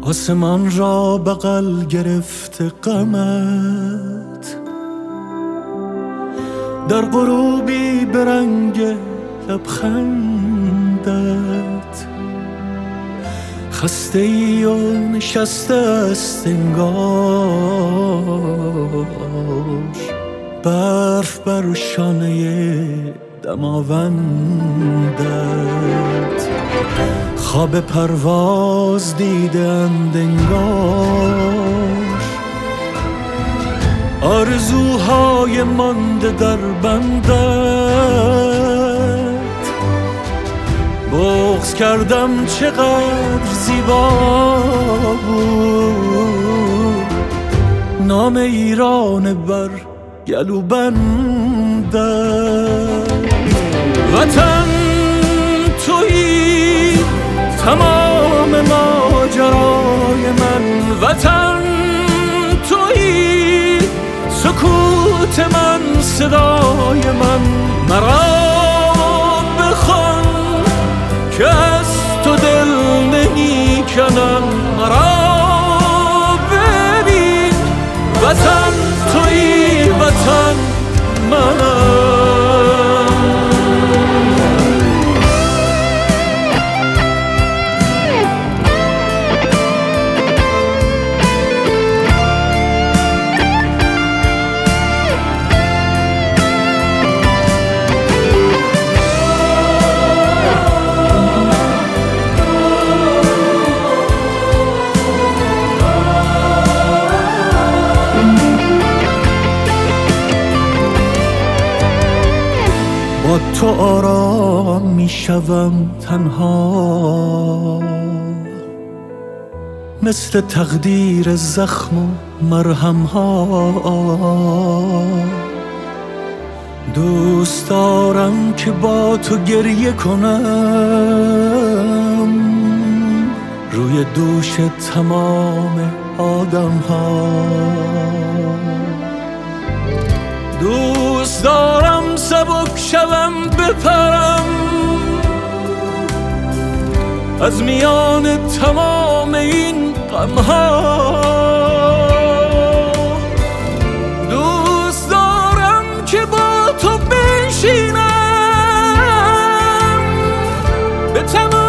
آسمان را بغل گرفته غمت، در غروبی به رنگ لبخندت. خسته ای و نشسته است انگار برف بر شانه دماوندت. خواب پرواز دیدند انگار آرزوهای مانده در بندت. بغض کردم چقدر زیبا بود نام ایران بر گلوبندت. وطن تویی تمام ماجرای من، وطن تویی سکوت من، صدای من. مرا بخوان که از تو دل نمی کنم، مرا ببین وطن تویی، وطن منم. با تو آرام می شوم تنها، مثل تقدیر زخم و مرهم ها. دوست دارم که با تو گریه کنم روی دوش تمام آدم ها. دوست دارم سبک شوم بپرم از میان تمام این غمها. دوست دارم که با تو بنشینم به تمام